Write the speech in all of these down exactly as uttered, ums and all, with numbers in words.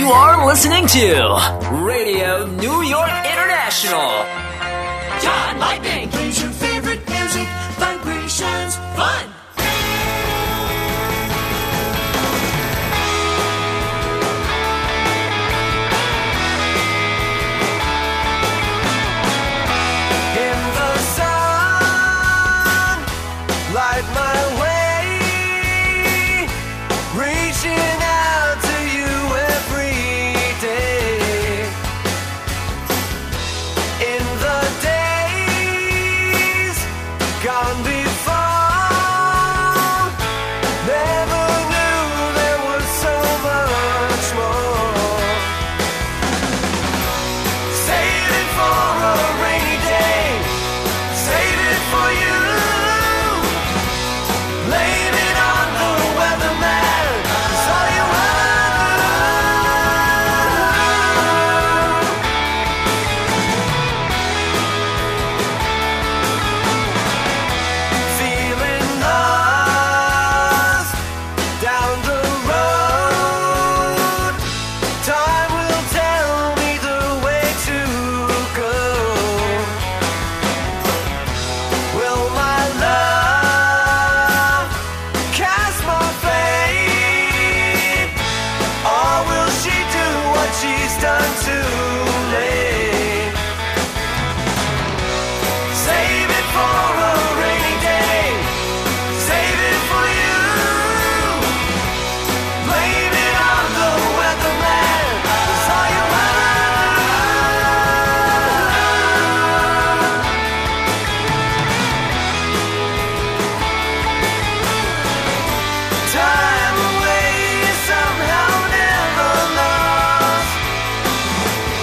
You are listening to Radio New York International. John Lightning plays your favorite music, vibrations, fun. In the sun, light my way, reaching out to you every day. In the days gone before, never knew there was so much more. Save it for a rainy day, save it for you. Blame it on the weatherman, 'cause all you feeling lost down the road. Time will tell me the way to go. Will my love cast my fate, or will she do what she's done too late? Save it for a rainy day, save it for you. Blame it on the weatherman, 'cause all you time away is somehow never lost.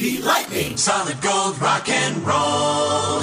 Country Lightning, solid gold rock and roll.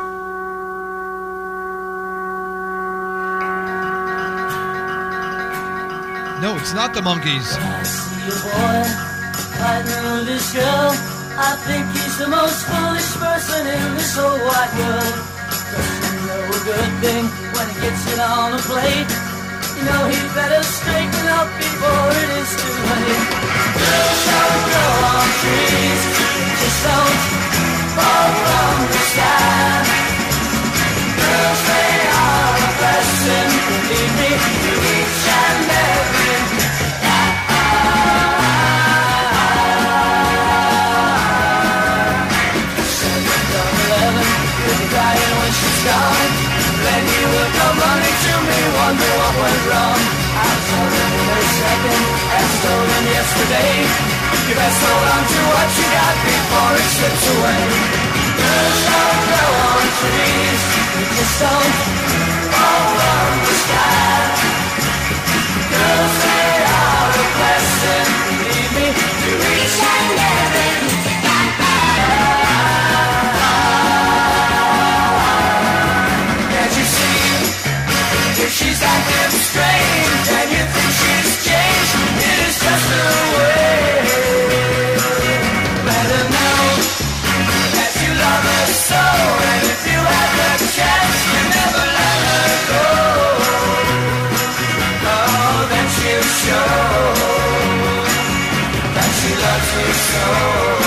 No, it's not the Monkees. When I see a boy fighting with this girl, I think he's the most foolish person in this whole wide world. Doesn't know a good thing when he gets it on a plate. You know he better straighten up before it is too late. Girls don't grow on trees, just don't fall from the sky. Girls, they are a blessing, believe me, to each and every. Gone. Then you will come running to me, wonder what went wrong. I saw him in a second, and stolen yesterday. You best hold on to what you got before it slips away. Girls don't grow on trees, you just don't fall from the sky. Girls, they are a blessing, believe me, to each and every. If she's acting strange and you think she's changed, it is just her way. Let her know that you love her so, and if you have the chance, you never let her go. Oh, then she'll show that she loves you so.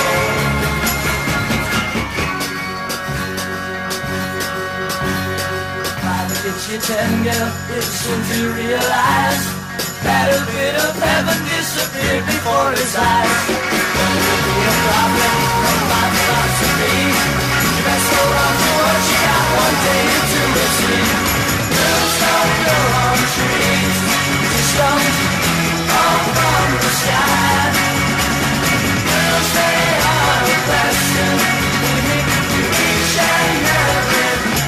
Your ten girl is soon to realize that a bit of heaven disappeared before his eyes. There will be a problem from my philosophy. You best hold on to what you got, one day into the sea. Girls don't grow on trees, just don't fall from the sky. Girls, they are a blessing, believe me, to each and every.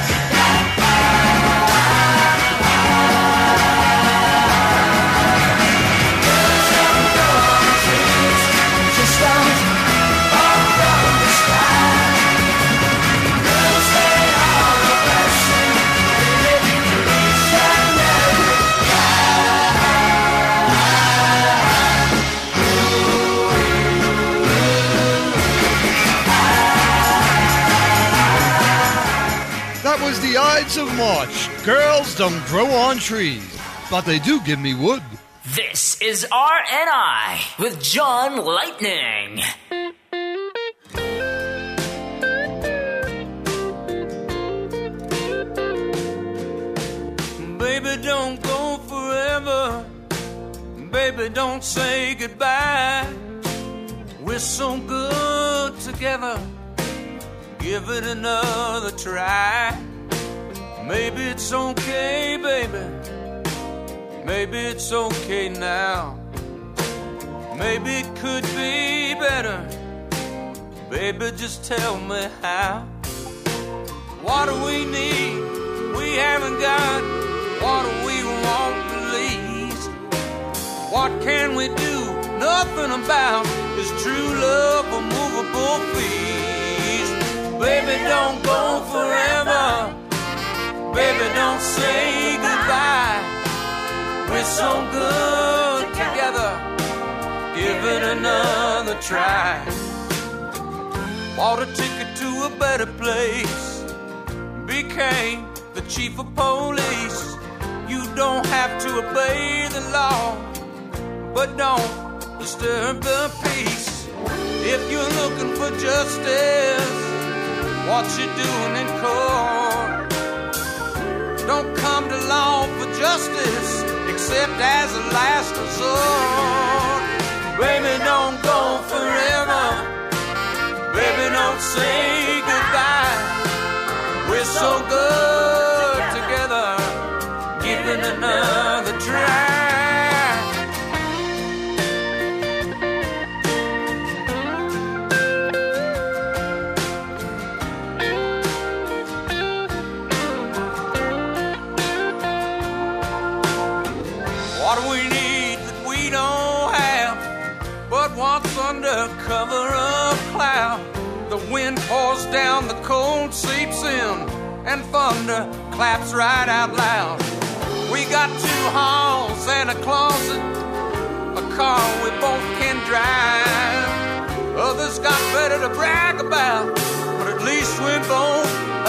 That was the Ides of March. Girls don't grow on trees, but they do give me wood. This is R and I with John Lightning. Baby, don't go forever. Baby, don't say goodbye. We're so good together. Give it another try. Maybe it's okay, baby. Maybe it's okay now. Maybe it could be better. Baby, just tell me how. What do we need? We haven't got. What do we want the least? What can we do? Nothing about this true love a movable feast. Baby, don't go forever. Baby, don't say goodbye. We're so good together. Give it another try. Bought a ticket to a better place. Became the chief of police. You don't have to obey the law, but don't disturb the peace. If you're looking for justice, what you doing in court? Don't come to law for justice except as a last resort. Baby, don't go forever. Baby, don't say goodbye. We're so good together. Give it another try. What do we need that we don't have? But what's under cover of cloud? wind pours down, the cold seeps in, and thunder claps right out loud. We got two halls and a closet, a car we both can drive. Others got better to brag about, but at least we're both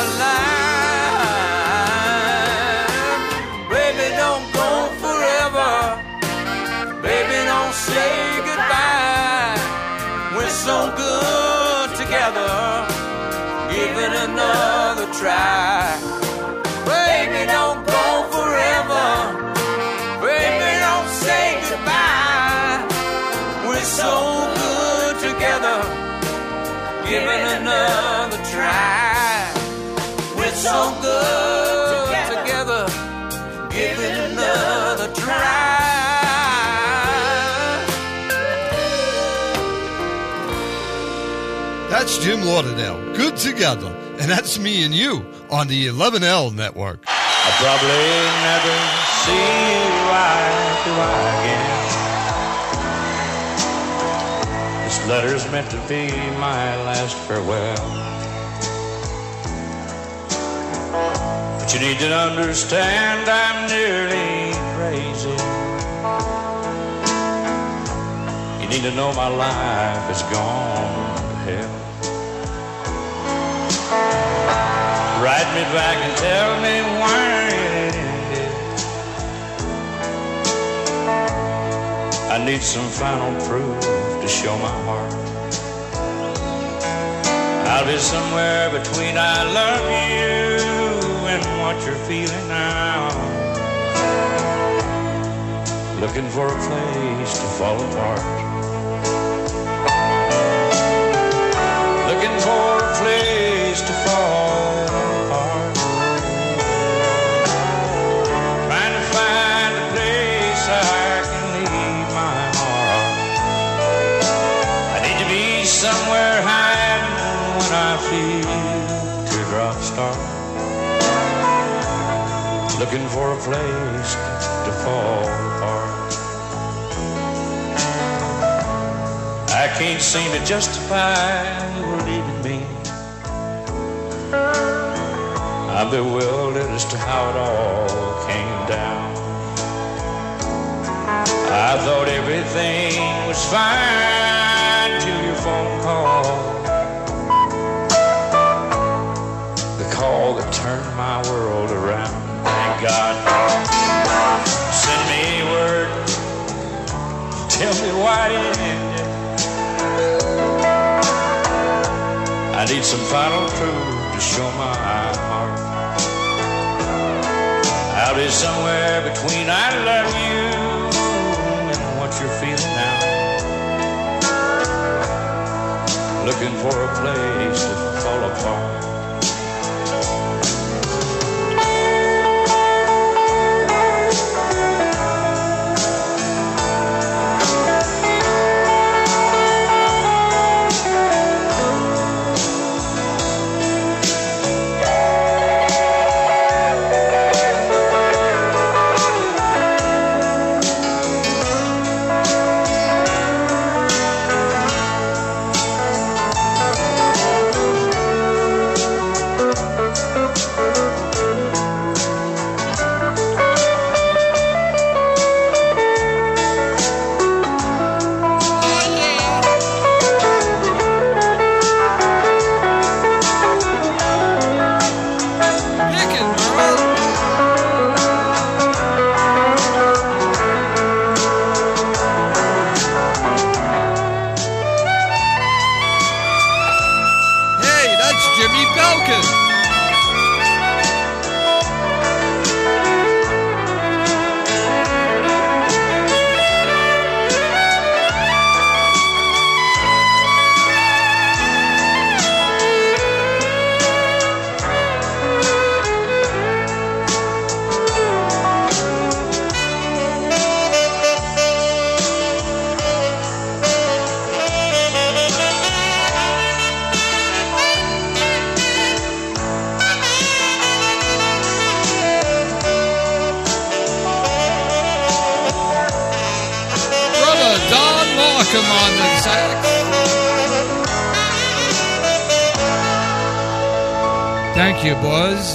alive. Baby, don't go forever. Baby, don't say goodbye. We're so good together. Give it another try. Baby, don't go forever. Baby, don't say goodbye. We're so good together. Give it another try. We're so good together. Give it another try. That's Jim Lauderdale. Good together. And that's me and you on the eleven L network. I'll probably never see you eye to eye again. This letter's meant to be my last farewell. But you need to understand I'm nearly crazy. You need to know my life is gone to hell. Write me back and tell me why it ended. I need some final proof to show my heart. I'll be somewhere between I love you and what you're feeling now. Looking for a place to fall apart. Looking for a place to fall apart. Trying to find a place I can leave my heart. I need to be somewhere hiding when I feel teardrops start. Looking for a place to fall apart. I can't seem to justify you leaving me. I'm bewildered as to how it all came down. I thought everything was fine till your phone call. The call that turned my world around. Thank God. Send me word. Tell me why it ended. I need some final truth to show my heart. I'll be somewhere between I love you and what you're feeling now. Looking for a place to fall apart. Come on, then, sax. Thank you, Buzz.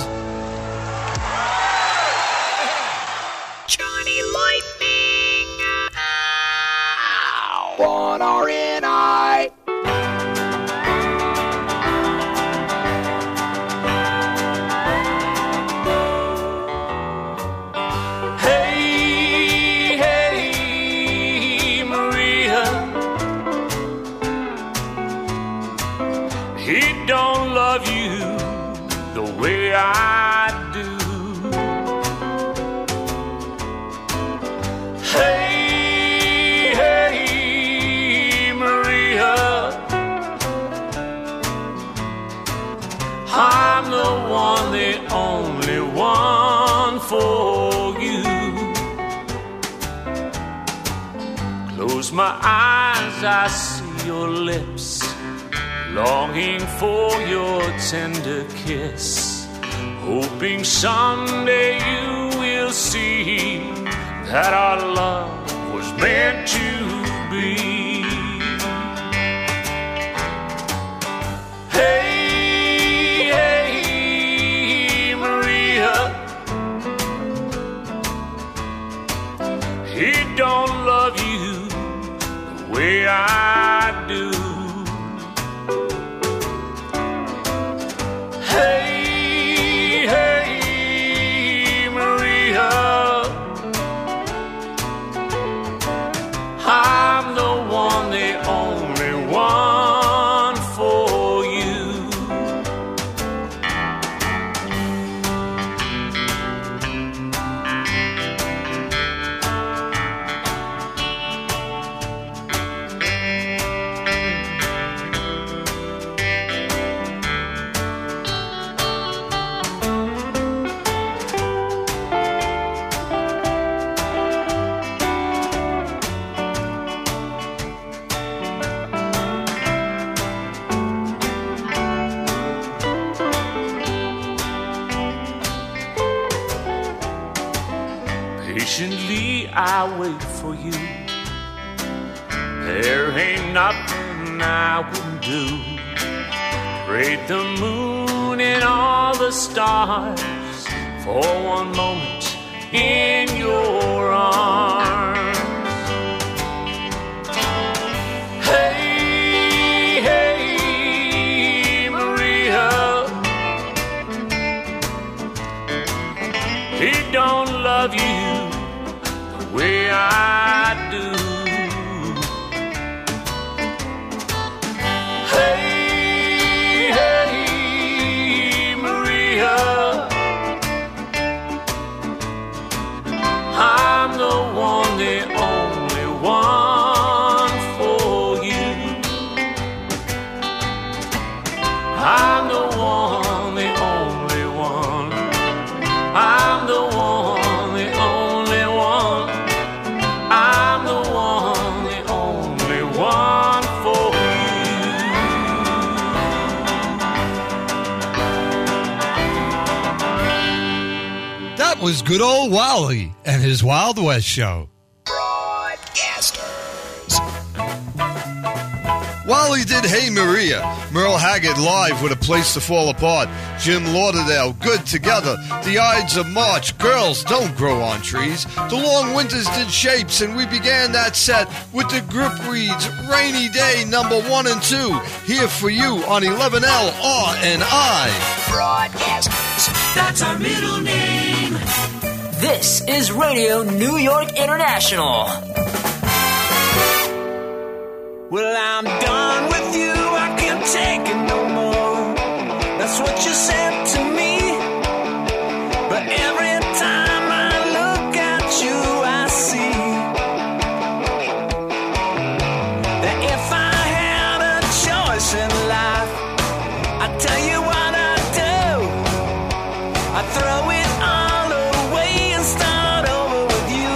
Johnny Lightning. One R N I. Hey, hey, Maria. He don't love you the way I do. Hey, hey, Maria, I'm the one, the only one for you. Close my eyes, I see your lips, longing for your tender kiss, hoping someday you will see that our love was meant to be. Hey, hey, Maria, he don't love you the way I do. Hey, hey, Maria, I'm the one, the only one for you. Patiently I wait for you. There ain't nothing I wouldn't do. Trade the moon and all the stars for one moment in your arms. Hey, hey, Maria, he don't love you the way I do. Hey, hey, Maria, I'm the one, the only one for you. I'm the one, the only one. I'm the one, the only one. I'm the one, the only one for you. That was good old Wally and his Wild West show. Wally did Hey Maria, Merle Haggard live with A Place to Fall Apart, Jim Lauderdale, Good Together, The Ides of March, Girls Don't Grow on Trees, The Long Winters did Shapes, and we began that set with the Grip Reeds, Rainy Day number one and two, here for you on eleven L R N I. Broadcasters, that's our middle name. This is Radio New York International. Well, I'm done with you, I can't take it no more. That's what you said to me. But every time I look at you, I see that if I had a choice in life, I'd tell you what I'd do. I'd throw it all away and start over with you.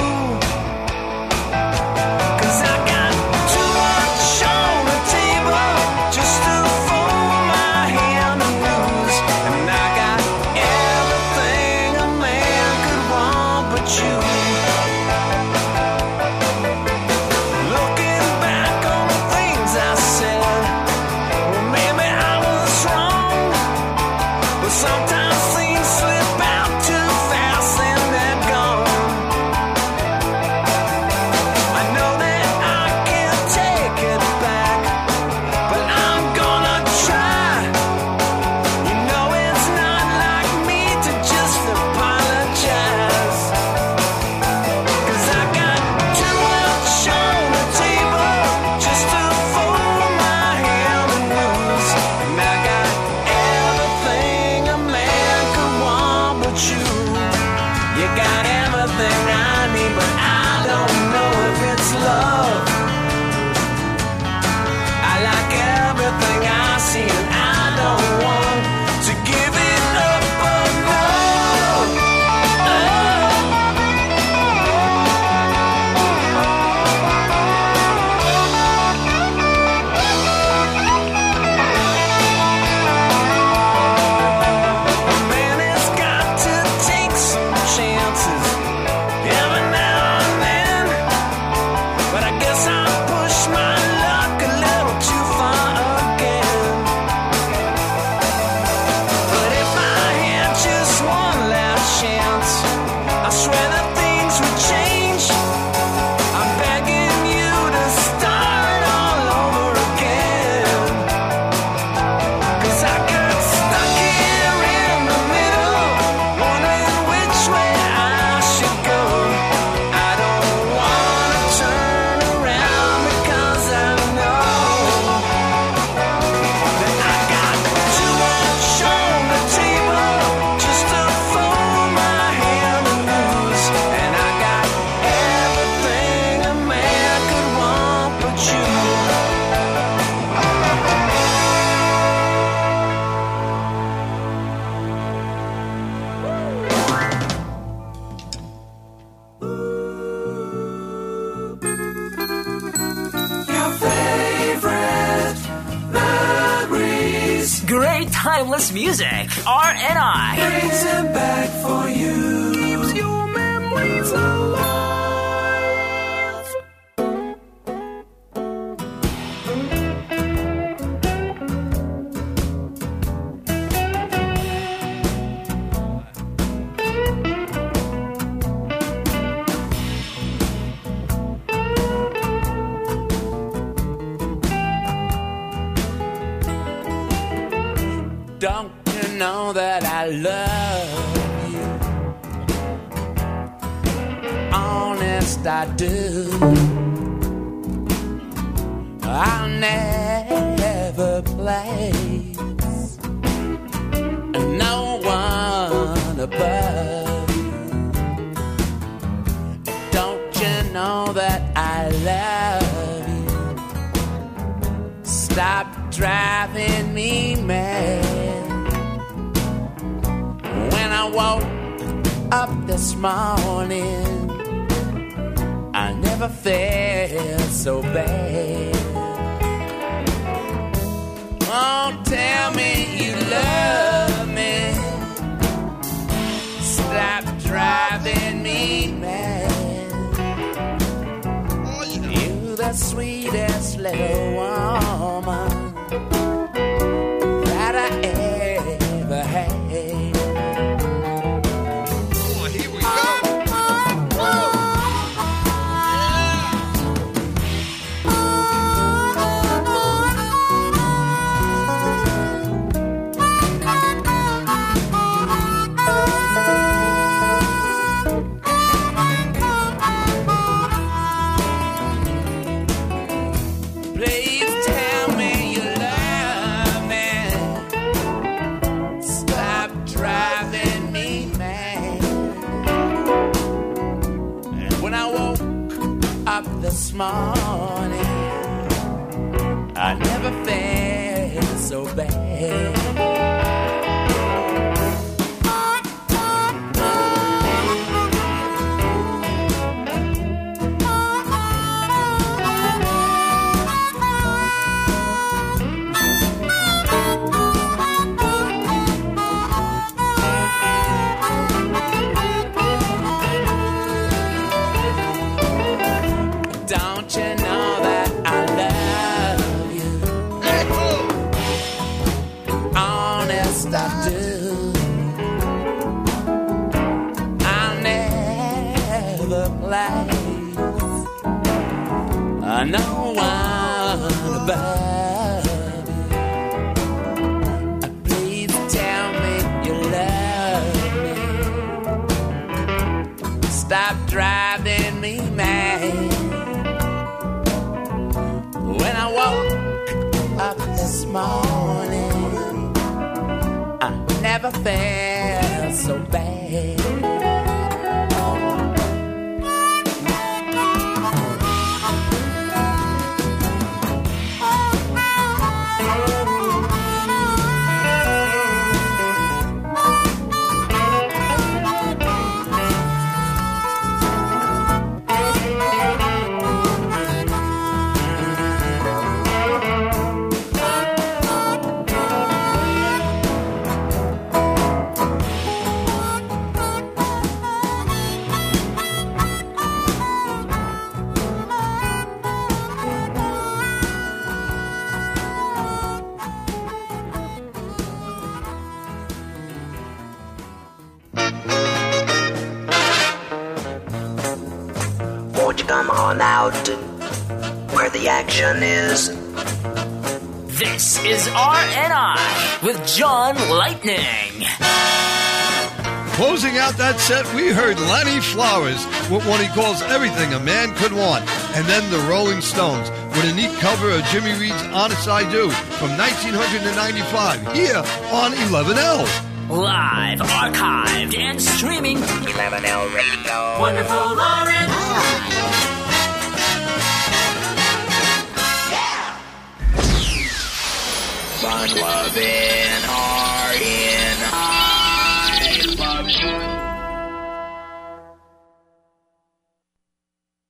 'Cause I got too much on the table just to fold my hand and lose. And I got everything a man could want but you. Looking back on the things I said, well, maybe I was wrong, but something timeless music. R and I. Brings it back for you. Keeps your memories alive. Don't you know that I love you? Honest, I do. I'll never place no one above you. Don't you know that I love you? Stop driving me mad. When I woke up this morning, I never felt so bad. Oh, tell me you love me. Stop driving me mad. You the sweetest little woman that I ever had. This morning, I never felt so bad. No one above you. Please tell me you love me. Stop driving me mad. When I woke up this morning, I never felt so bad. Come on out where the action is. This is R and I with John Lightning. Closing out that set, we heard Lanny Flowers with what he calls Everything a Man Could Want, and then the Rolling Stones with a neat cover of Jimmy Reed's Honest I Do from nineteen ninety-five here on eleven L. Live, archived, and streaming. eleven L Radio. Wonderful R and I. Fun loving.